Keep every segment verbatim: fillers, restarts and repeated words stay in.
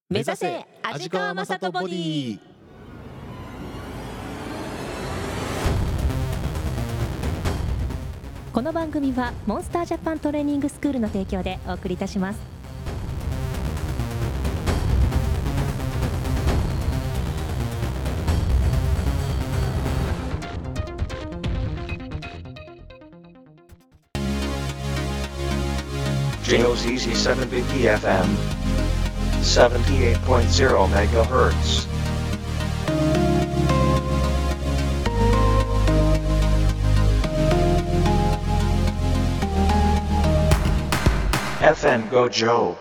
目指せ味川雅人ボディ。この番組はモンスタージャパントレーニングスクールの提供でお送りいたします。 ジェイオーゼットセブンフィフティーエフエム セブンティエイトポイントゼロ メガヘルツ。 エフエム Go Joe。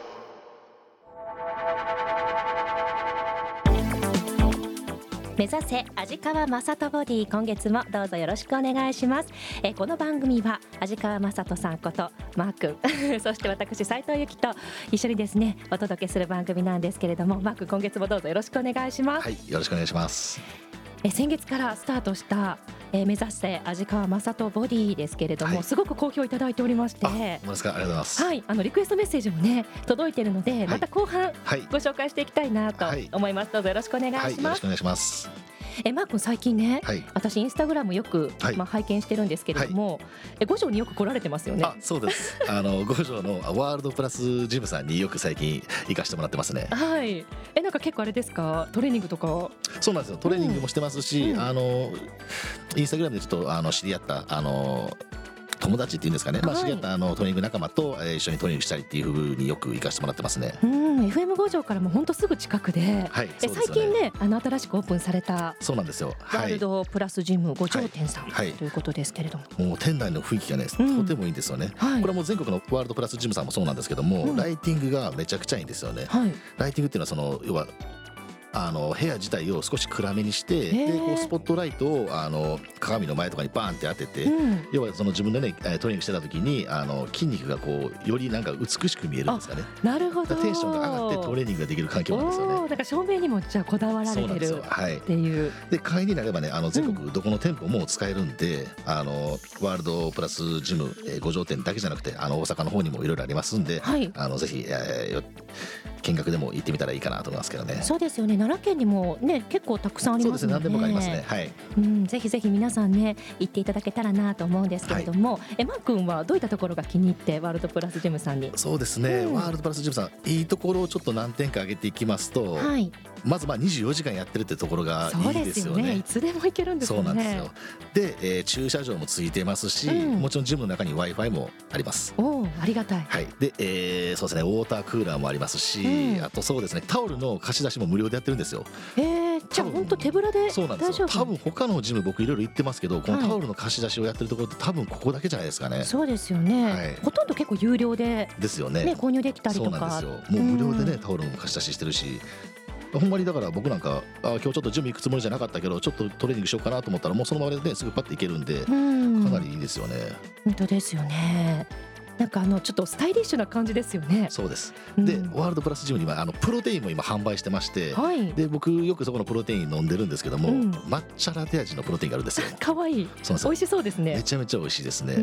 目指せ味川雅人ボディ、今月もどうぞよろしくお願いします。えこの番組は味川雅人さんことマー君そして私斉藤由貴と一緒にですねお届けする番組なんですけれども、マー君今月もどうぞよろしくお願いします。 はい、よろしくお願いします。 え先月からスタートしたえー、目指せ味川雅人ボディですけれども、はい、すごく好評いただいておりまして、 あ、そうですか、ありがとうございます。 はい、あのリクエストメッセージもね届いているので、はい、また後半、はい、ご紹介していきたいなと思います、はい、どうぞよろしくお願いします。はい、よろしくお願いします。 えマー君最近ね、はい、私インスタグラムよく、 はいまあ、拝見してるんですけれども、はい、え五条によく来られてますよね。 あ、そうです。あの五条のワールドプラスジムさんによく最近行かしてもらってますね。 はい。えなんか結構あれですか、トレーニングとか。 そうなんですよ、トレーニングもしてますし、うん、あのインスタグラムでちょっとあの知り合ったあの友達っていうんですかね、まあ、知り合ったあのトレーニング仲間と一緒にトレーニングしたりっていう風によく行かせてもらってますね。 うん、エフエム 五条からも本当すぐ近くで、 はい、 え最近ねあの新しくオープンされたそうなんですよ、 ワールドプラスジム五条店さん、 はい、 ということですけれども、 もう店内の雰囲気がね、うん、とてもいいんですよね、はい、これはもう全国のワールドプラスジムさんもそうなんですけども、うん、ライティングがめちゃくちゃいいんですよね、はい、ライティングっていうのはその要はあの部屋自体を少し暗めにしてでこうスポットライトをあの鏡の前とかにバーンって当てて、うん、要はその自分でねトレーニングしてた時にあの筋肉がこうよりなんか美しく見えるんですかね。 なるほど。 テンションが上がってトレーニングができる環境なんですよね。 だから照明にもじゃあこだわられてるっていう。はい、 で会員になればねあの全国どこの店舗も使えるんで、うん、あのワールドプラスジム、えー、五条店だけじゃなくてあの大阪の方にもいろいろありますんで、はい、あのぜひ、えー、見学でも行ってみたらいいかなと思いますけどね。 そうですよね、奈良県にもね結構たくさんありますので、 そうですね、何でもありますね、はい、 うん、ぜひぜひ皆さんね行っていただけたらなと思うんですけれども、はい、えマー君はどういったところが気に入ってワールドプラスジムさんに。 そうですね、うん、ワールドプラスジムさんいいところをちょっと何点か挙げていきますと、はい、まずまあにじゅうよじかんやってるってところがいいですよね。 そうですよね、いつでも行けるんですよね。 そうなんですよ。で、えー、駐車場もついてますし、うん、もちろんジムの中に Wi-Fi もあります。 おー、ありがたい。 はい、で、えー、そうですね、ウォータークーラーもありますし、うん、あとそうですねタオルの貸し出しも無料でやってるんですよ。 えー、じゃあ本当手ぶらで大丈夫？ そうなんですよ。多分他のジム僕いろいろ行ってますけど、このタオルの貸し出しをやってるところって多分ここだけじゃないですかね。 そうですよね、はい、ほとんど結構有料でですよね、 ね、購入できたりとか。 そうなんですよ、もう無料でね、うん、タオルも貸し出ししてるし、ほんまにだから僕なんかあ今日ちょっとジム行くつもりじゃなかったけどちょっとトレーニングしようかなと思ったらもうそのままで、ね、すぐパッと行けるんで、うん、かなりいいですよね。 本当ですよね。なんかあのちょっとスタイリッシュな感じですよね。 そうです。で、うん、ワールドプラスジムにはあのプロテインも今販売してまして、はい、で僕よくそこのプロテイン飲んでるんですけども、うん、抹茶ラテ味のプロテインがあるんですよ。 かわいい。そう美味しそうですね。 めちゃめちゃ美味しいですね、うん、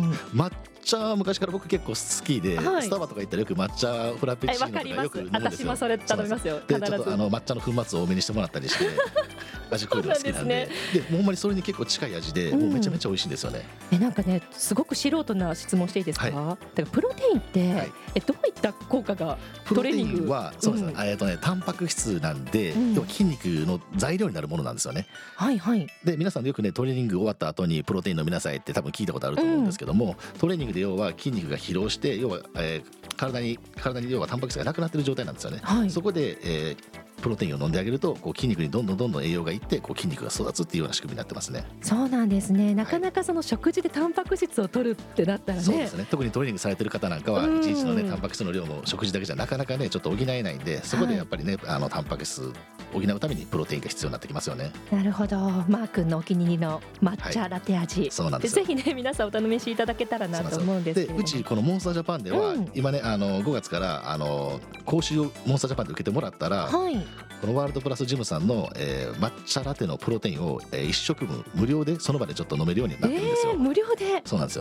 抹茶は昔から僕結構好きで、はい、スタバとか行ったらよく抹茶フラペチーノとかよく飲むんですよ。 私もそれ頼みますよ。 でちょっとあの抹茶の粉末を多めにしてもらったりして味濃いのが好きなんで、で、ね、でほんまにそれに結構近い味で、うん、もうめちゃめちゃ美味しいんですよね。 えなんかねすごく素人な質問していいですか、はい、だからプロテインって、はい、えどういった効果がトレーニング。 プロテインはそうですね、うん、えっとねタンパク質なんで、うん、要は筋肉の材料になるものなんですよね。 はいはい。 で皆さんよくねトレーニング終わった後にプロテイン飲みなさいって多分聞いたことあると思うんですけども、うん、トレーニングで要は筋肉が疲労して要は、えー、体に体に要はタンパク質がなくなってる状態なんですよね、はい、そこで、えープロテインを飲んであげるとこう筋肉にどんどんどんどん栄養がいってこう筋肉が育つっていうような仕組みになってますね。 そうなんですね。なかなかその食事でタンパク質を取るってなったらね、 そうですね、特にトレーニングされてる方なんかはいちにちのねタンパク質の量も食事だけじゃなかなかねちょっと補えないんで、そこでやっぱりね、はい、あのタンパク質補うためにプロテインが必要になってきますよね。 なるほど。マー君のお気に入りの抹茶ラテ味、はい、そうなんですよ。ぜひね皆さんお試しいただけたらなと思うんですけれども、 でうちこのモンスタージャパンでは、うん、今ねあのごがつからあの講習をモンスタージャパンで受けてもらったら、はい、このワールドプラスジムさんの、えー、抹茶ラテのプロテインを、えー、いっしょくぶん無料でその場でちょっと飲めるようになってるんですよ、 えー、無料で。 そうなんですよ。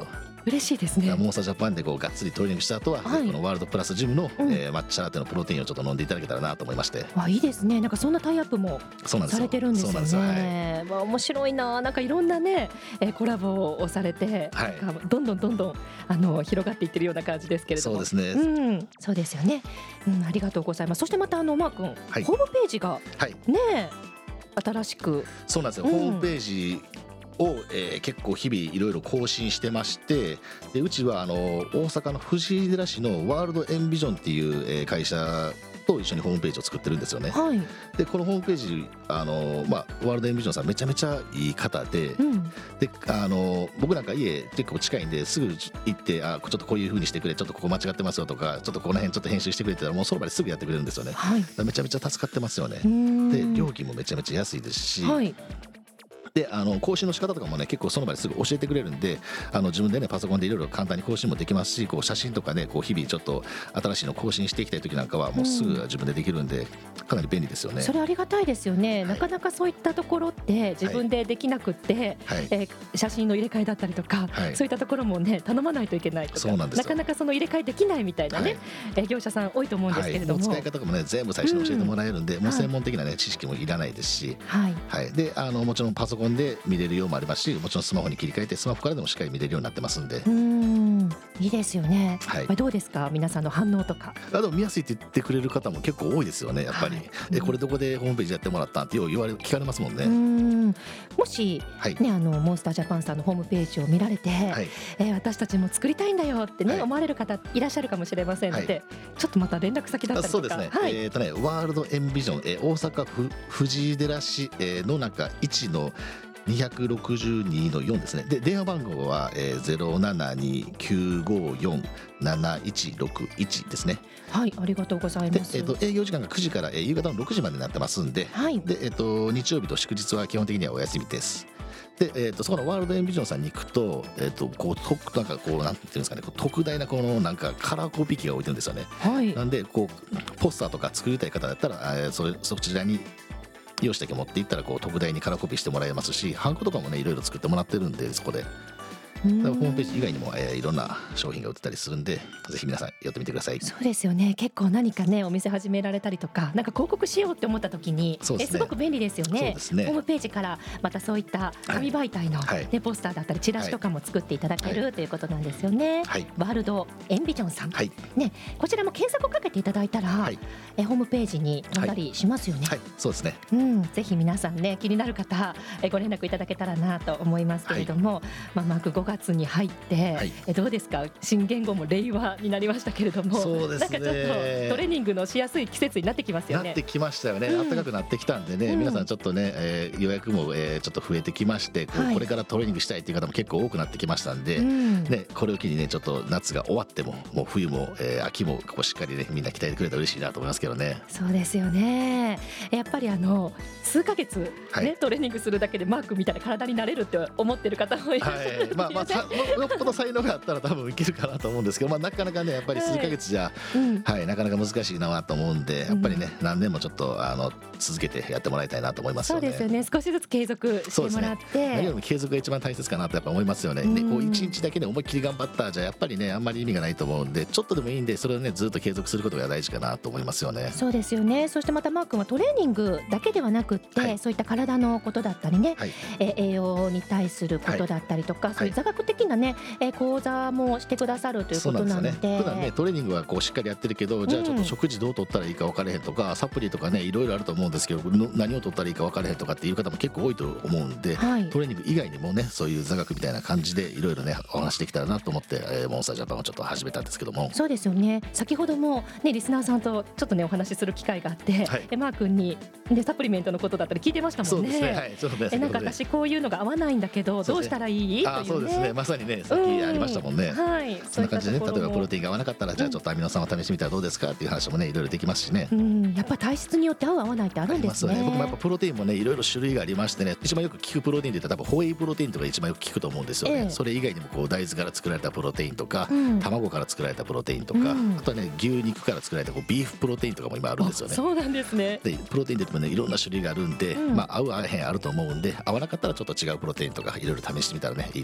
嬉しいですね。 モンスタージャパンでこうがっつりトレーニングした後は、はい、このワールドプラスジムの、うんえー、抹茶ラテのプロテインをちょっと飲んでいただけたらなと思いまして。 あ、いいですね。なんかそんなタイアップもされてるんですよね。そうなんですよ。はい、まあ、面白いな。なんかいろんなね、えー、コラボをされて、はい、どんどんどんどんあの広がっていってるような感じですけれども。 そうですね、 うん、そうですよね、うん、ありがとうございます。そしてまたあのマー君、はい、ホームページが、はい、ね新しく。 そうなんですよ、うん、ホームページを、えー、結構日々いろいろ更新してまして、でうちはあの大阪の藤井寺市のワールドエンビジョンっていう、えー、会社と一緒にホームページを作ってるんですよね。はい、でこのホームページあの、まあ、ワールドエンビジョンさんめちゃめちゃいい方で、うん、であの僕なんか家結構近いんですぐ行ってあちょっとこういう風にしてくれちょっとここ間違ってますよとかちょっとこの辺ちょっと編集してくれって言ったらもうその場ですぐやってくれるんですよね。はい、めちゃめちゃ助かってますよね。で料金もめちゃめちゃ安いですし、はい、であの更新の仕方とかもね結構その場ですぐ教えてくれるんであの自分でねパソコンでいろいろ簡単に更新もできますしこう写真とかねこう日々ちょっと新しいの更新していきたい時なんかはもうすぐ自分でできるんでかなり便利ですよね。 それありがたいですよね。はい、なかなかそういったところって自分でできなくって、はいえー、写真の入れ替えだったりとか、はい、そういったところもね頼まないといけないとかそうなんですよ。 なかなかその入れ替えできないみたいなね、はい、業者さん多いと思うんですけれども、 はい、もう使い方とかもね全部最初に教えてもらえるんで、うん、もう専門的な、ね、知識もいらないですし、はいはい、であのもちろんパソコンで見れるようもありますしもちろんスマホに切り替えてスマホからでもしっかり見れるようになってますんで。 うーんいいですよね。はい、どうですか皆さんの反応とか。 あでも見やすいって言ってくれる方も結構多いですよねやっぱり。はい、でこれどこでホームページやってもらったんってよう言われ聞かれますもんね。うーんもし、はいね、あのモンスタージャパンさんのホームページを見られて、はいえー、私たちも作りたいんだよってね、はい、思われる方いらっしゃるかもしれませんので、はい、ちょっとまた連絡先だったりとか。 そうですね、はいえーとね、ワールドエンビジョン、えー、大阪府藤井寺市、えー、の中いちのにひゃくろくじゅうにのよんですね。で電話番号は、えー、ゼロななにきゅうごよんなないちろくいちですね。 はいありがとうございます。 で、えー、と営業時間がくじから、えー、夕方のろくじまでになってますんで、はいでえー、と日曜日と祝日は基本的にはお休みです。で、えー、とそこのワールドエンビジョンさんに行くと、えー、とこうなんかこうなんていうんですかねこう特大なこのなんかカラーコピー機が置いてるんですよね。はい、なんでこうポスターとか作りたい方だったら、えー、それそちらに用紙だけ持っていったらこう特大にカラーコピーしてもらえますしハンコとかもねいろいろ作ってもらってるんでそこでホームページ以外にも、えー、いろんな商品が売ってたりするんでぜひ皆さん寄ってみてください。 そうですよね。結構何かねお店始められたりとかなんか広告しようって思った時に す,、ね、えすごく便利ですよ ね, そうですね。ホームページからまたそういった紙媒体の、はいね、ポスターだったりチラシとかも作っていただける、はい、ということなんですよね。はい、ワールドエンビジョンさん、はいね、こちらも検索をかけていただいたら、はい、えホームページに飛んだりしますよね。 はいはい、そうですね、 うん、ぜひ皆さんね気になる方えご連絡いただけたらなと思いますけれども、はいまあ、マークごがつに入ってはい、えどうですか新元号も令和になりましたけれどもそうです、ね、 なんかちょっとトレーニングのしやすい季節になってきますよね。 なってきましたよね、うん、暖かくなってきたんでね、うん、皆さんちょっとね、えー、予約も、えー、ちょっと増えてきましてこう、はい、これからトレーニングしたいという方も結構多くなってきましたんで、うんね、これを機にねちょっと夏が終わってももう冬も、えー、秋もこうしっかりねみんな鍛えてくれたら嬉しいなと思いますけどね。 そうですよね。やっぱりあの数ヶ月、ねはい、トレーニングするだけでマークみたいな体になれるって思ってる方もいらっしゃる、はいまあまあ、 よっぽど才能があったら多分いけるかなと思うんですけど、まあ、なかなかねやっぱり数ヶ月じゃ、はいうんはい、なかなか難しいなと思うんでやっぱりね、うん、何年もちょっとあの続けてやってもらいたいなと思いますよね。 そうですよね。少しずつ継続してもらって、ね、 何よりも継続が一番大切かなとやっぱ思いますよね。うん、ねこう一日だけで思いっきり頑張ったじゃやっぱりねあんまり意味がないと思うんでちょっとでもいいんでそれをねずっと継続することが大事かなと思いますよね。 そうですよね。そしてまたマー君はトレーニングだけではなくって、はい、そういった体のことだったりね、はい、え栄養に対することだったりとか、はい、そういう座学的なね、え講座もしてくださるということなので、 ね、普段ねトレーニングはこうしっかりやってるけどじゃあちょっと食事どう取ったらいいか分からへんとか、うん、サプリとかねいろいろあると思うんですけど何を取ったらいいか分からへんとかっていう方も結構多いと思うんで、はい、トレーニング以外にもねそういう座学みたいな感じでいろいろねお話できたらなと思って、えー、モンスタージャパンをちょっと始めたんですけども。 そうですよね。先ほどもねリスナーさんとちょっとねお話しする機会があって、はい、マー君にでサプリメントのことだったり聞いてましたもんね。そうですね、はい、そうですね。えなんか私こういうのが合わないんだけどどうしたらいい、ね、あそうですね。まさにねさっきありましたもんね、うん、はい、そんな感じでね例えばプロテインが合わなかったらじゃあちょっとアミノ酸を試してみたらどうですかっていう話もねいろいろできますしね、 うん、やっぱ体質によって合う合わないってあるんですね。 ありますよね。僕もやっぱプロテインもねいろいろ種類がありましてね一番よく聞くプロテインって言ったら多分ホエイプロテインとか一番よく聞くと思うんですよね、ええ、それ以外にもこう大豆から作られたプロテインとか、うん、卵から作られたプロテインとか、うん、あとはね牛肉から作られたこうビーフプロテインとかも今あるんですよね。 そうなんですね。 でプロテインってもねいろんな種類があるんで、うん、まあ合う合わへんあると思うんで合わなかったらちょっと違うプロテインとかいろいろ試してみたらねいいと思います。 。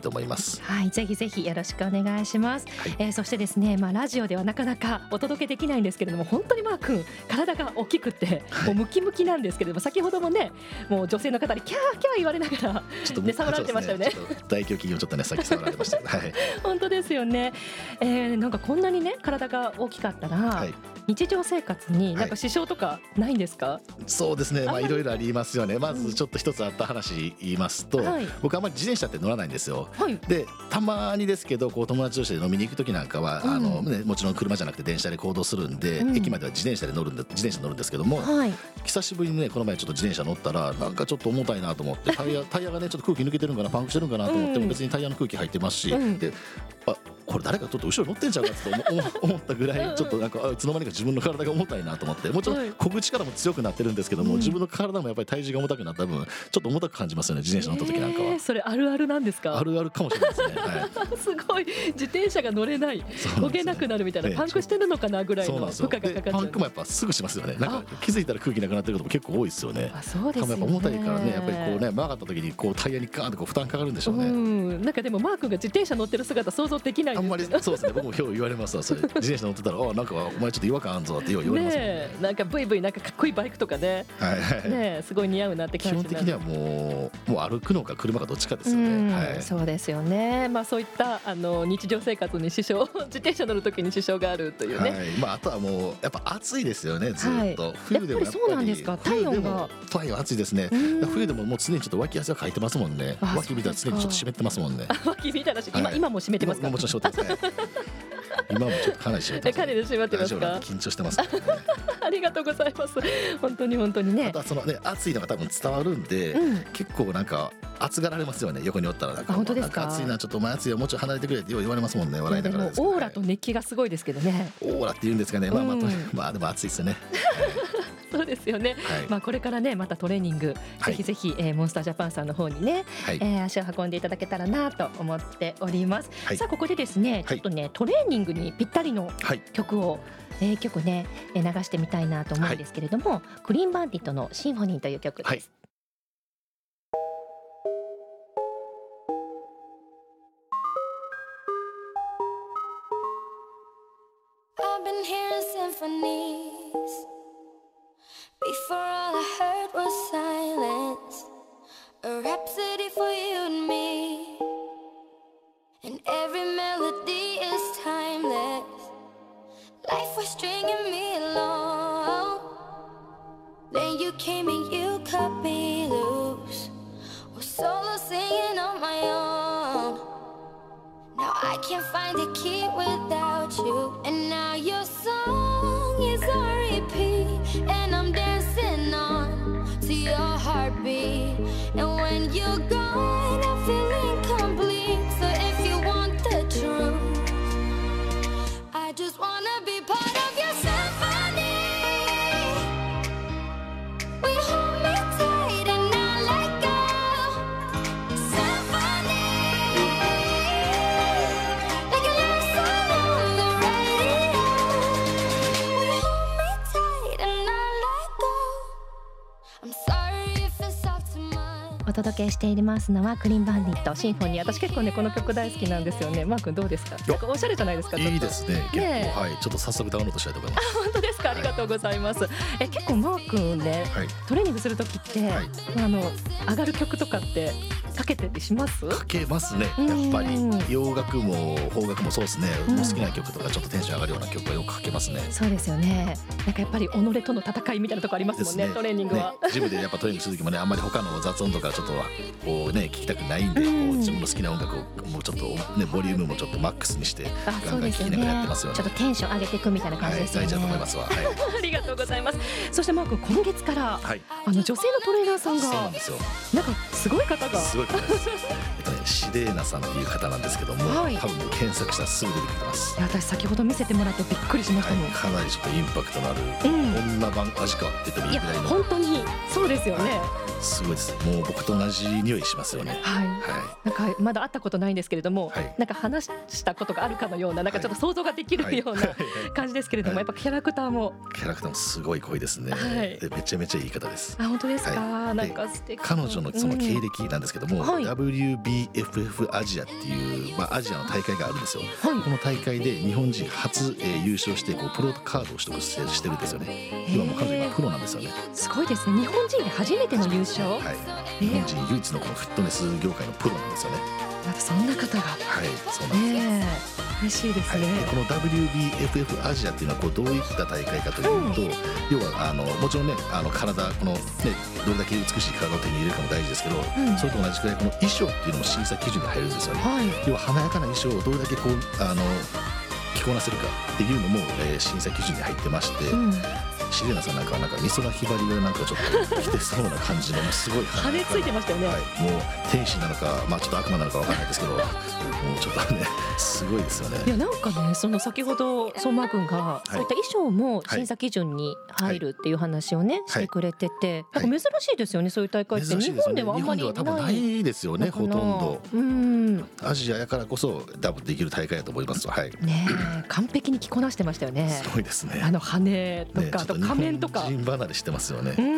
はい、ぜひぜひよろしくお願いします。 はい、 えー、そしてですね、まあ、ラジオではなかなかお届けできないんですけれども、本当にマー君体が大きくて、はい、もうムキムキなんですけれども、先ほどもねもう女性の方にキャーキャー言われながらちょっと、ね、触られてましたよね。 大胸筋をちょっとねさっき触られましたけど、はい、 本当ですよね。えー、なんかこんなにね体が大きかったら、はい、日常生活になんか支障とかないんですか？はい、 そうですね、まあいろいろありますよね。まずちょっと一つあった話言いますと、はい、僕あんまり自転車って乗らないんですよ。はい、でたまにですけどこう友達同士で飲みに行く時なんかは、うん、あのね、もちろん車じゃなくて電車で行動するんで、うん、駅までは自転車で乗るんで自転車乗るんですけども、はい、久しぶりにねこの前ちょっと自転車乗ったらなんかちょっと重たいなと思ってタイヤタイヤがねちょっと空気抜けてるんかなパンクしてるんかなと思っても別にタイヤの空気入ってますし、うん、であこれ誰かちょっと後ろ乗ってんちゃうかって思ったぐらいちょっとなんかいつの間にか自分の体が重たいなと思って、もちろん漕ぐ力も強くなってるんですけども、自分の体もやっぱり体重が重たくなった分ちょっと重たく感じますよね、自転車乗った時なんかは。 えー、それあるあるなんですか？ あるあるかもしれないですね。はい、 すごい自転車が乗れない、漕げなくなるみたいな、パンクしてるのかなぐらいの負荷がかかっちゃう。 パンクもやっぱすぐしますよね。なんか気づいたら空気なくなってることも結構多いですよね。 あ、そうですよね。 やっぱ重たいからね、やっぱりこうね曲がった時にこうタイヤにガーンとこう負担かかるんでしょうね。 うん、なんかでもマー君が自転車乗ってる姿想像できないんですけど。 あんまりそうですね。僕も今日言われますわ。それ自転車乗ってたらあなんかお前ちょっと違和感あんぞって言われますもんね。 なんかブイブイなんかかっこいいバイクとかね、はいはい、ねすごい似合うなって感じ。 基本的にはもうもう歩くのか車かどっちかですよね。はい、 そうですよね。まあそういったあの日常生活に支障自転車乗るときに支障があるというね。はい、 まああとはもうやっぱ暑いですよねずっと。はい、冬でもやっぱりそうなんですか。体温が体温暑いですね。冬でももう常にちょっと脇汗がかいてますもんね。脇見たら常にちょっと湿ってますもんね。 脇見たら今、はい、今も湿ってますか？ もちろん湿ってますね。今もちょっとかなり湿ってます、ね。 かなり湿ってますか？ 緊張してます、ね。 ありがとうございます。本当に本当にね。 またそのね暑いのが多分伝わるんで、うん、結構なんか熱がられますよね。横におったらなんか本当ですか？ なんか暑いなちょっとお前暑いよもうちょっと離れてくれって言われますもんね。笑いながらですけど。 オーラと熱気がすごいですけどね。 オーラって言うんですかね。まあまあ、うん、まあでも暑いですよね。 そうですよね。はい、まあこれからねまたトレーニング、はい、ぜひぜひ、えー、モンスタージャパンさんの方にね、はい、えー、足を運んでいただけたらなと思っております。はい、さあここでですね、ちょっとねトレーニングにぴったりの曲を、えー、曲ね流してみたいなと思うんですけれども、はい、クリーンバンディットのシンフォニーという曲です。はい、 I've been hearing symphonies. Before all I heard was silence, a rhapsody for you and me. And every melody is timeless. Life was stringing me along. Then you came and you cut me loose. Was solo singing on my own. Now I can't find a key without you. And now your song is on repeat, and I'm dancing on to your heartbeat. And when you're gone I feel incomplete. So if you want the truth, I just wanna be part of your symphony. We hold me tight and not let go. Symphony, like a love song on the radio. We hold me tight and not let go. I'm sorry if it's off too much. お届けしていますのはクリーンバンディットシンフォニー。私結構ねこの曲大好きなんですよね。マー君どうですか？なんかおしゃれじゃないですか？ いいですね。結構、はい、ちょっと早速ダウンロードしたいと思います。 あ、本当ですか？ありがとうございます。はい、え結構マー君ね、はい、トレーニングするときって、はい、あの上がる曲とかってかけてってします？ かけますね。やっぱり洋楽も邦楽もそうですね。もう好きな曲とかちょっとテンション上がるような曲はよくかけますね。 そうですよね。なんかやっぱり己との戦いみたいなとこありますもんね。ね、トレーニングは、 ね、ジムでやっぱトレーニングする時もねあんまり他の雑音とかちょっとこうね聞きたくないんで、こう自分の好きな音楽をもうちょっとねボリュームもちょっとマックスにしてガンガン聴きながらやってますよね。 ちょっとテンション上げていくみたいな感じですよね。 はい、大事だと思いますわ。はい、 ありがとうございます。そしてマー君今月から、はい、あの女性のトレーナーさんがそうなんですよ。 なんかすごい方がすごい方です。えっとねシレーナさんっていう方なんですけども、はい、多分検索したらすぐ出てきてます。 いや私先ほど見せてもらってびっくりしましたもん。 はい、かなりちょっとインパクトのある、うん、こんな版味かって言ってもいいぐらいの。 いや本当にそうですよね。 すごいです。もう僕と同じ匂いしますよね。 はい、はい、なんかまだ会ったことないんですけれども、はい、なんか話したことがあるかのような、なんかちょっと想像ができるような感じですけれども、やっぱキャラクターもキャラクターもすごい濃いですね、はい、でめちゃめちゃいい方です。 あ、本当ですか、 はい、 なんか素敵。 彼女のその経歴なんですけども、うん、ダブリュービーエフエフ アジアっていう、まあ、アジアの大会があるんですよ、はい、この大会で日本人初、えー、優勝してこうプロカードを取得してるんですよね。今もう彼女今プロなんですよね。 すごいですね。日本人で初めての優勝、 はい、日本人唯一のこのフットネス業界のプロなんですよね。 またそんな方が、 はい、そうなんです、ね、 嬉しいですね、はい、 でこの ダブリュービーエフエフ アジアっていうのはこうどういった大会かというと、うん、要はあのもちろんね、あの体この、ね、どれだけ美しい体を手に入れるかも大事ですけど、うん、それと同じくらいこの衣装っていうのも審査基準に入るんですよね、はい、要は華やかな衣装をどれだけこうあの着こなせるかっていうのも、えー、審査基準に入ってまして、うん、シレナさんなんかはなんか美空ひばりがなんかちょっと着てそうな感じのすごい羽ついてましたよね、 はい、もう天使なのか、まあ、ちょっと悪魔なのかわかんないですけどもうちょっとねすごいですよね。 いやなんかね、その先ほど相馬君がそういった衣装も審査基準に入るっていう話をね、はい、してくれてて、なんか珍しいですよね、そういう大会って。日本ではあんまりない。日本では多分ないですよね、ほとんど。うん、アジアやからこそダブできる大会だと思います。はい、ねえ、完璧に着こなしてましたよね。 すごいですね。 あの羽とか、ね、あと仮面とか。 日本人離れしてますよね。 うん、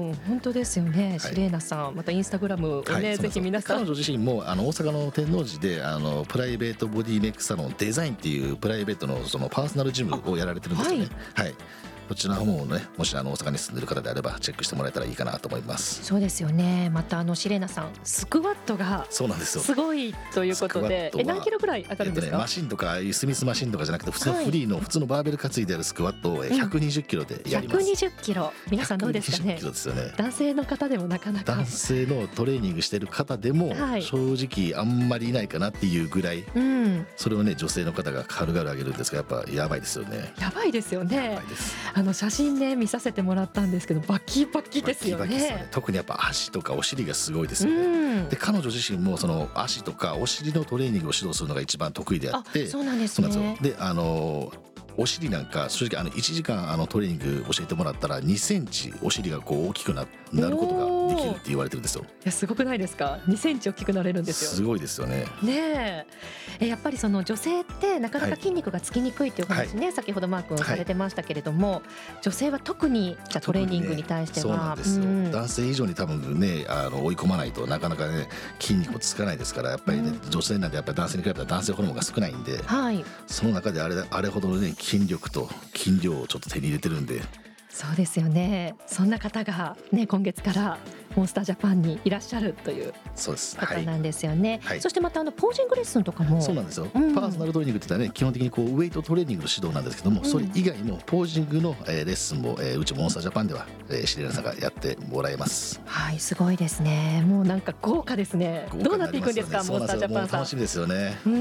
本当ですよね。はい、シレーナさん、またインスタグラムをね、はい、ぜひ皆さん。 彼女自身もあの大阪の天王寺であのプライベートボディメイクサロンデザインっていうプライベートのそのパーソナルジムをやられてるんですよね。はい、はい、こちらの方もね、もしあの大阪に住んでる方であればチェックしてもらえたらいいかなと思います。 そうですよね。またあのシレーナさん、スクワットがそうなんですよ、 すごいということで、え何キロぐらい上がるんですか？えっとね、 マシンとかスミスマシンとかじゃなくて普通のフリーの普通のバーベル担いであるスクワットをひゃくにじゅっキロでやります。 ひゃくにじゅっキロ、皆さんどうですかね。 ひゃくにじゅっキロですよね。 男性の方でもなかなか男性のトレーニングしてる方でも正直あんまりいないかなっていうぐらい、うん、それをね女性の方が軽々上げるんですが、やっぱやばいですよね。 やばいですよね。やばいです。あの写真ね見させてもらったんですけど、バキバキですよね。バキバキですよね。特にやっぱ足とかお尻がすごいですよね、うん、で彼女自身もその足とかお尻のトレーニングを指導するのが一番得意であって。あ、そうなんですね。そうなんですよ。 で、あのお尻なんか正直あのいちじかんあのトレーニング教えてもらったらにセンチお尻がこう大きく な, なることができるって言われてるんですよ。いやすごくないですか。にセンチ大きくなれるんですよ。 すごいですよね。 ねえ、やっぱりその女性ってなかなか筋肉がつきにくいっていう話ね、はい、先ほどマー君されてましたけれども、はい、女性は特にじゃトレーニングに対しては、ね、そうなんですよ、うん、 男性以上に多分ねあの追い込まないとなかなかね筋肉もつかないですから、やっぱりね、うん、女性なんてやっぱり男性に比べたら男性ホルモンが少ないんで、はい、その中であれあれほどのね筋力と筋量をちょっと手に入れてるんで。 そうですよね。そんな方が、ね、今月からモンスタージャパンにいらっしゃるという方なんですよね。はい、そしてまたあのポージングレッスンとかもそうなんですよ、うん、パーソナルトレーニングって言ったらね基本的にこうウェイトトレーニングの指導なんですけども、うん、それ以外のポージングの、えー、レッスンも、えー、うちモンスタージャパンでは、えー、シレナさんがやってもらえます。 はい、すごいですね。もうなんか豪華ですね。どうなっていくんですか、モンスタージャパンさん。 楽しみですよね。 うん、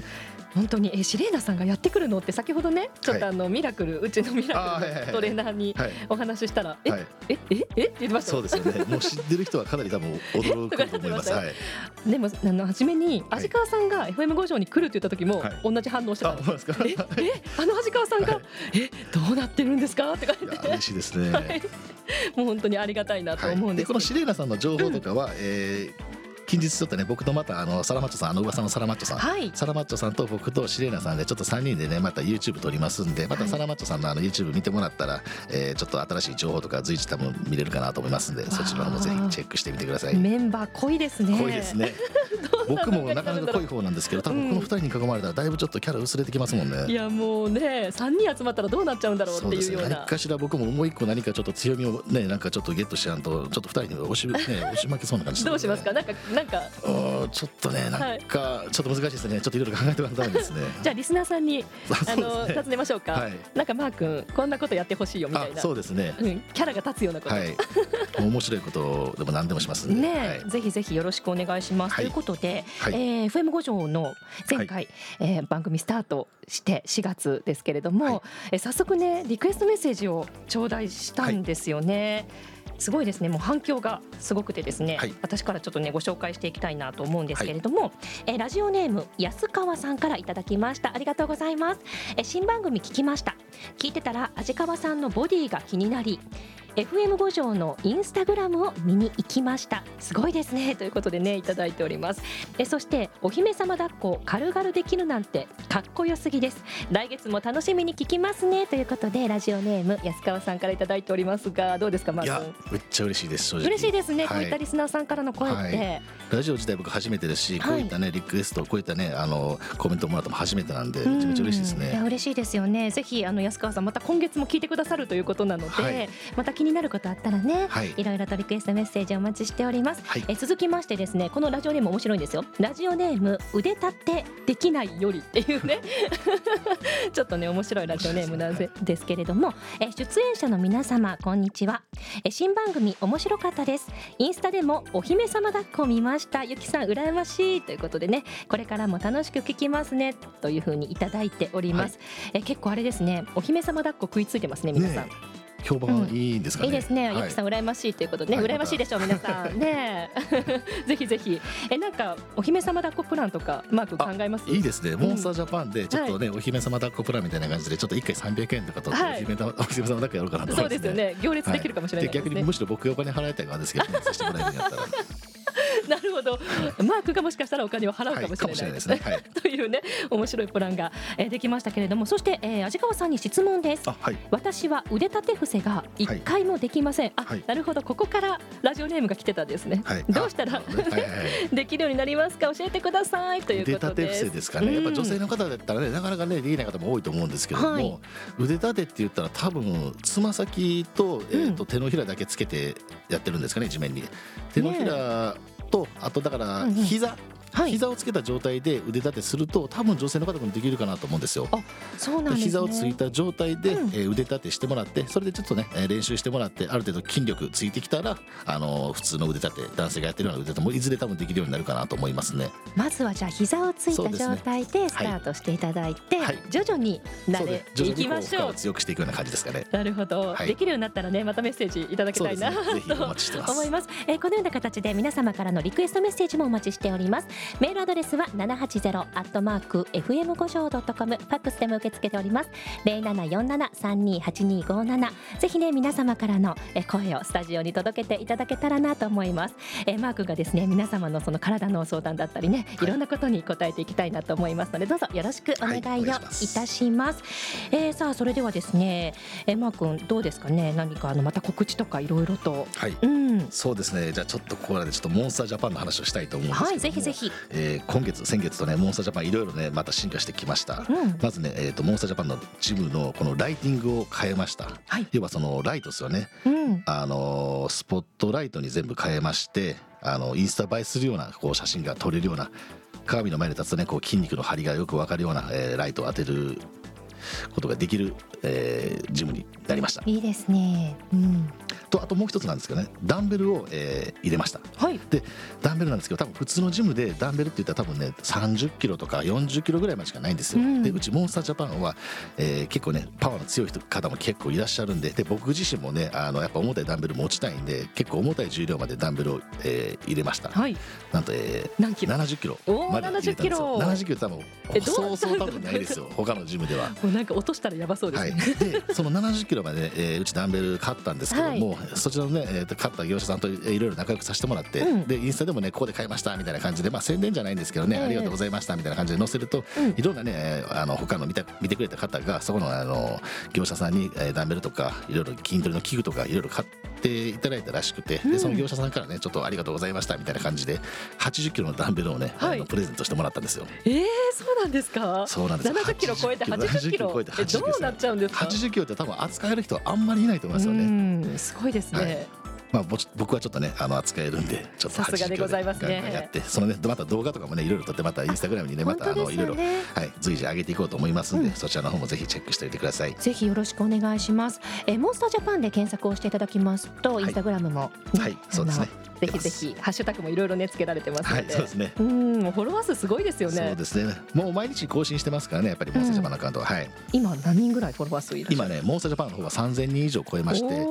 本当にえシレーナさんがやってくるのって先ほどねちょっとあの、はい、ミラクルうちのミラクルのトレーナーにお話ししたら、はい、ええええって言ってました。 そうですよね。もう知ってる人はかなり多分驚くと思います。はい、 でもあの初めに味川さんが エフエムご 条に来るって言った時も、はい、同じ反応してたんです。あ、ええあの味川さんが、はい、えどうなってるんですかって感じで。 嬉しいですね。はい、 もう本当にありがたいなと思うんですけど、はい、でこのシレーナさんの情報とかは、うん、えー近日ちょっとね僕とまたあのサラマッチョさんあの噂のサラマッチョさん、はい、サラマッチョさんと僕とシレーナさんでちょっとさんにんでねまた YouTube 撮りますんで、またサラマッチョさんのあの YouTube 見てもらったら、えー、ちょっと新しい情報とか随時多分見れるかなと思いますんで、そちらもぜひチェックしてみてください。 メンバー濃いですね。 濃いですね。僕もなかなか濃い方なんですけど、多分このふたりに囲まれたらだいぶちょっとキャラ薄れてきますもんね。 いやもうねさんにん集まったらどうなっちゃうんだろうっていうような。 何かしら僕ももう一個何かちょっと強みをねなんかちょっとゲットしちゃうとちょっとふたりに押し、ね、押し負けそうな感じ、ね、 どうしますか。なんかなんかちょっとねなんかちょっと難しいですね。ちょっといろいろ考えてもらったんですね。 じゃあリスナーさんにあの尋ねましょうか。はい、なんかマー君こんなことやってほしいよみたいな。 そうですね、 うん、キャラが立つようなこと、はい、 面白いことでも何でもしますんでね、 はい、 ぜひぜひよろしくお願いします、はい、ということで、はいえー、エフエムご 条の前回、はいえー、番組スタートしてしがつですけれども、はいえー、早速ねリクエストメッセージを頂戴したんですよね。はいすごいですね。もう反響がすごくてですね、はい、私からちょっとねご紹介していきたいなと思うんですけれども、はいえー、ラジオネーム安川さんからいただきました。ありがとうございます。えー、新番組聞きました。聞いてたら味川さんのボディが気になりエフエム 五条のインスタグラムを見に行きました。すごいですねということでねいただいております。えそしてお姫様抱っこ軽々できるなんてかっこよすぎです。来月も楽しみに聞きますねということでラジオネーム安川さんからいただいておりますが、どうですかマー君。 いやめっちゃ嬉しいです。正直嬉しいですね、 はい、 こういったリスナーさんからの声って、はい、 ラジオ自体僕初めてですし、 はい、 こういったねリクエストこういったねあのコメントをもらったのも初めてなんでめちゃめちゃ嬉しいですね。 いや嬉しいですよね。ぜひあの安川さんまた今月も聞いてくださるということなので、はい、また気になることあったらね、はい、いろいろとリクエストメッセージお待ちしております。はい、え続きましてですね、このラジオネーム面白いんですよ。ラジオネーム腕立てできないよりっていうねちょっとね面白いラジオネームなんですけれども、え出演者の皆様こんにちは。え新番組面白かったです。インスタでもお姫様抱っこ見ました。ゆきさん羨ましいということでね、これからも楽しく聞きますねというふうにいただいております。はい、え結構あれですね、お姫様抱っこ食いついてますね皆さん。ね評判いいんですかね。 うん、いいですね。 はい、 ゆきさん羨ましいということでね、はい、羨ましいでしょう皆さんねぜひぜひえなんかお姫様抱っこプランとかマーク考えます？ いいですね。モンスタージャパンでちょっとね、うん、お姫様抱っこプランみたいな感じでちょっといっかいさんびゃくえんとかと、はい、お姫様抱っこやろうかなと思いますね。そうですよね。行列できるかもしれないですね。はい、で逆にむしろ僕がお金払いたい側ですけどねさせてもらえるんやったらなるほど、マークがもしかしたらお金を払うかもしれないですね、はい、というね面白いプランが、えー、できましたけれども、そして、えー、味川さんに質問です。はい、私は腕立て伏せがいっかいもできません。はい、あ、なるほど、ここからラジオネームが来てたんですね。はい、どうしたら、ねはいはい、できるようになりますか教えてくださいということです。腕立て伏せですかね、うん、やっぱ女性の方だったらねなかなかねできない方も多いと思うんですけれども、はい、腕立てって言ったら多分つま先と、えーと、手のひらだけつけてやってるんですかね、地面に手のひら、ねとあとだから膝、うんうんはい、膝をつけた状態で腕立てすると多分女性の方でもできるかなと思うんですよ。あ、そうなんですね。膝をついた状態で、うんえー、腕立てしてもらって、それでちょっとね練習してもらって、ある程度筋力ついてきたらあのー、普通の腕立て男性がやってるような腕立てもいずれ多分できるようになるかなと思いますね。まずはじゃあ膝をついた状態でスタートしていただいて、はい、徐々に慣れていきましょう。う強くしていくような感じですかね。なるほど、はい、できるようになったらねまたメッセージいただきたいな、ね、ぜひお待ちしてます思います。えー、このような形で皆様からのリクエストメッセージもお待ちしております。メールアドレスはななはちゼロアットマークエフエムごじょうドットコム、ファックスでも受け付けております。ゼロななよんななさんにーはちにーごーなな、ぜひね皆様からの声をスタジオに届けていただけたらなと思います。えマークがですね皆様のその体の相談だったりね、いろんなことに答えていきたいなと思いますので、どうぞよろしくお願いをいたします。はい、えー、さあそれではですね、えマー君どうですかね、何かあのまた告知とかいろいろと。はい、うん、そうですね。じゃあちょっとここでちょっとモンスタージャパンの話をしたいと思うんですけども、はい、ぜひぜひ、えー、今月先月とねモンスタージャパンいろいろねまた進化してきました。うん、まずね、えー、とモンスタージャパンのジムのこのライティングを変えました。はい、要はそのライトですよね。うん、あのスポットライトに全部変えまして、あのインスタ映えするようなこう写真が撮れるような、鏡の前に立つとねこう筋肉の張りがよく分かるような、えー、ライトを当てることができる、えー、ジムになりました。いいですね。うん、とあともう一つなんですけどね、ダンベルを、えー、入れました。はい、でダンベルなんですけど、多分普通のジムでダンベルって言ったら多分ねさんじゅっキロとかよんじゅっキロぐらいまでしかないんですよ。うん、でうちモンスタージャパンは、えー、結構ねパワーの強い方も結構いらっしゃるんで、で僕自身もねあのやっぱ重たいダンベル持ちたいんで、結構重たい重量までダンベルを、えー、入れました。はい、なんと、えー、何キロななじゅっキロまで入れたんですよ。ななじゅっキロ多分そうそう多分ないですよ他のジムでは。もうなんか落としたらやばそうですね。はい、でそのななじゅっキロまで、えー、うちダンベル買ったんですけども、はい、そちらのね、えー、買った業者さんといろいろ仲良くさせてもらって、うん、でインスタでもねここで買いましたみたいな感じで、まあ宣伝じゃないんですけどね、えー、ありがとうございましたみたいな感じで載せると、うん、いろんなねあの他の見た見てくれた方がそこのあの業者さんに、えー、ダンベルとかいろいろ筋トレの器具とかいろいろ買っていただいたらしくて、でその業者さんからねちょっとありがとうございましたみたいな感じではちじゅっキロのダンベルをね、はい、あのプレゼントしてもらったんですよ。えー、そうなんですか。そうなんです。ななじゅっキロ超えてはちじゅっキロ超えてはちじゅっキロ、どうなっちゃうんですか。はちじゅっキロって多分扱える人はあんまりいないと思いますよね。うん、すごいですね。はい、まあ、僕はちょっとねあの扱えるんでちょっとさすがでございますね。やってそのねまた動画とかもねいろいろ撮ってまたインスタグラムにねまたあのいろいろはい随時上げていこうと思いますんで、うん、そちらの方もぜひチェックしておいてください。ぜひよろしくお願いします。えモンスタージャパンで検索をしていただきますと、はい、インスタグラムも、ね、はいそうですね。ぜひぜひハッシュタグもいろいろねつけられてますので、はい、そうですね。うん、フォロワー数すごいですよね。そうですね。もう毎日更新してますからね、やっぱりモンスタージャパンのアカウントは、うん、はい。今何人ぐらいフォロワー数いらっしゃる？今ねモンスタージャパンの方はさんぜんにん以上超えまして、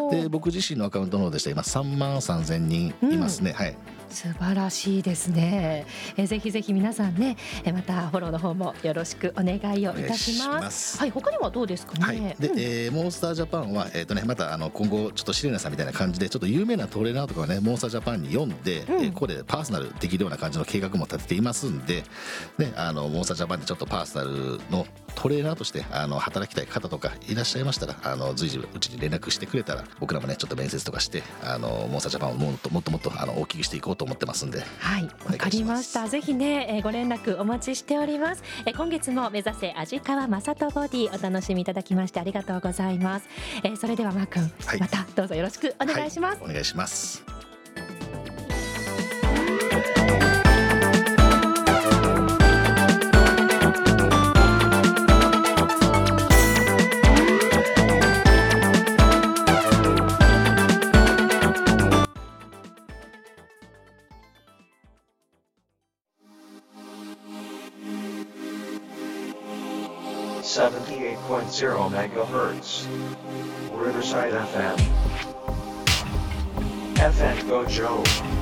で僕自身のアカウントの方でしたら今さんまんさんぜんにんいますね、うん、はい。 素晴らしいですね。えぜひぜひ皆さんね、えまたフォローの方もよろしくお願いをいたします。ますはい、他にはどうですかね。 はい、で、うん、えー、モンスタージャパンは、えーとね、またあの今後ちょっとシレナさんみたいな感じでちょっと有名なトレーナーとかはねモンスタージャパンに読んで、うん、えー、ここでパーソナルできるような感じの計画も立てていますんで、ね、あのモンスタージャパンでちょっとパーソナルのトレーナーとしてあの働きたい方とかいらっしゃいましたら、あの随時うちに連絡してくれたら僕らもねちょっと面接とかしてあのモンスタージャパンをもっともっともっとあの大きくしていこうと思ってますんで。 はい、わかりました。ぜひね、えー、ご連絡お待ちしております。えー、今月も目指せ味川雅人ボディお楽しみいただきましてありがとうございます。えー、それではマー君、はい、またどうぞよろしくお願いします。 はい、お願いします。 seventy-eight point zero megahertz Riverside エフエム エフエム Gojo。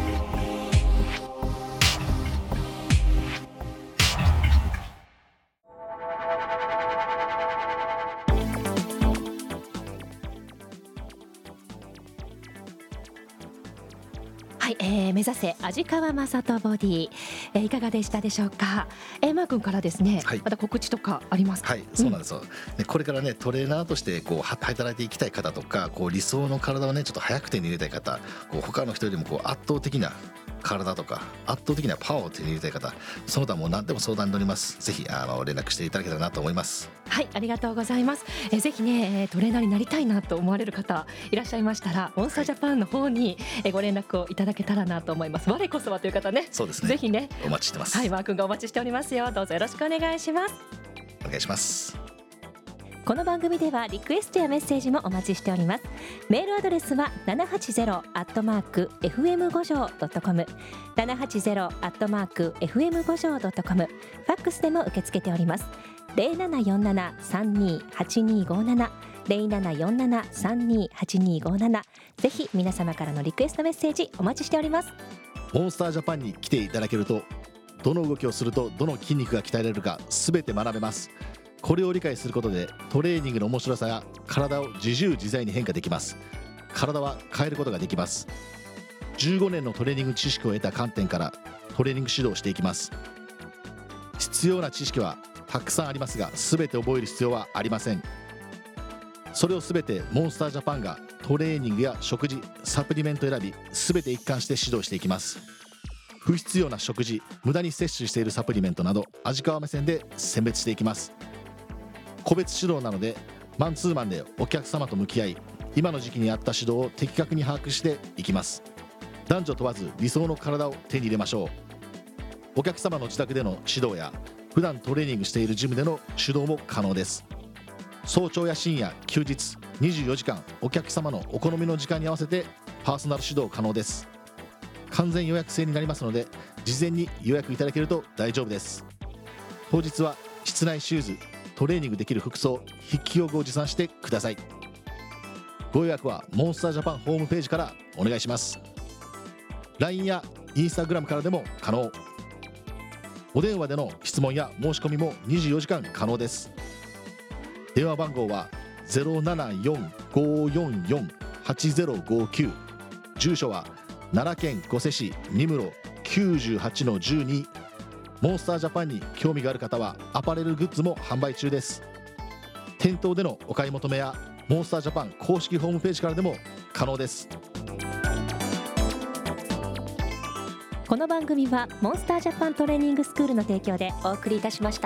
はい、えー、目指せ味川雅人ボディ、えー、いかがでしたでしょうか。えー、マー君からですね、はい、また告知とかありますか。 はい、そうなんですよ、うん、でこれからねトレーナーとしてこう働いていきたい方とかこう理想の体をねちょっと早く手に入れたい方、こう他の人よりもこう圧倒的な体とか圧倒的なパワーを手に入れたい方、その他もう何でも相談に乗ります。ぜひあの連絡していただけたらなと思います。 はい、ありがとうございます。えー、ぜひねトレーナーになりたいなと思われる方いらっしゃいましたらモンスタージャパンの方にご連絡をいただけたらなと思います。我こそはという方ね、 そうですね、 ぜひねお待ちしてます。 はい、マー君がお待ちしておりますよ。どうぞよろしくお願いします。 お願いします。 この番組ではリクエストやメッセージもお待ちしております。メールアドレスは ななはちゼロ アットマーク エフエムごじょう ドットコム ななはちゼロ アットマーク エフエムごじょう ドットコム、 ファックスでも受け付けております。ゼロななよんなな さんにー はちにーごーなな ゼロななよんなな さんにー はちにーごーなな、 ぜひ皆様からのリクエストメッセージお待ちしております。 モンスタージャパンに来ていただけると、どの動きをするとどの筋肉が鍛えられるか全て学べます。これを理解することでトレーニングの面白さや体を自由自在に変化できます。体は変えることができます。じゅうごねんのトレーニング知識を得た観点からトレーニング指導をしていきます。必要な知識はたくさんありますが、全て覚える必要はありません。それを全てモンスタージャパンがトレーニングや食事、サプリメント選び全て一貫して指導していきます。不必要な食事、無駄に摂取しているサプリメントなど味川目線で選別していきます。個別指導なのでマンツーマンでお客様と向き合い、今の時期に合った指導を的確に把握していきます。男女問わず理想の体を手に入れましょう。お客様の自宅での指導や普段トレーニングしているジムでの指導も可能です。早朝や深夜、休日にじゅうよじかんお客様のお好みの時間に合わせてパーソナル指導可能です。完全予約制になりますので事前に予約いただけると大丈夫です。当日は室内シューズ、トレーニングできる服装、筆記用具を持参してください。ご予約はモンスタージャパンホームページからお願いします。 ライン や インスタグラム からでも可能。お電話での質問や申し込みもにじゅうよじかん可能です。電話番号は ゼロななよん ごーよんよん はちゼロごきゅう、 住所は奈良県御所市三室 きゅうじゅうはちのじゅうに。モンスタージャパンに興味がある方はアパレルグッズも販売中です。店頭でのお買い求めやモンスタージャパン公式ホームページからでも可能です。 この番組はモンスタージャパントレーニングスクールの提供でお送りいたしました。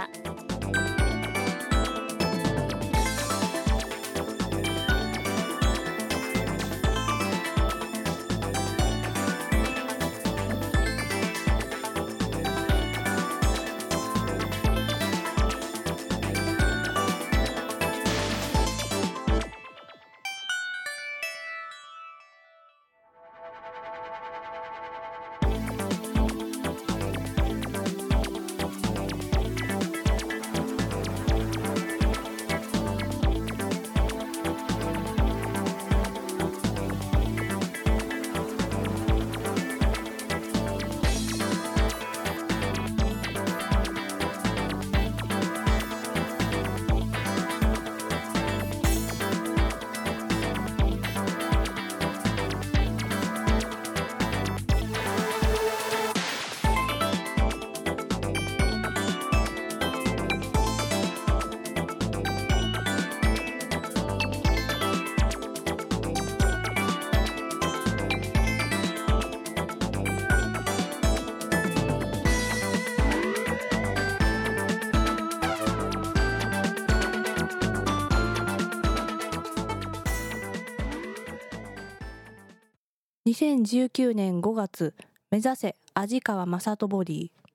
にせんじゅうきゅうねんごがつ、目指せ味川雅人ボディ。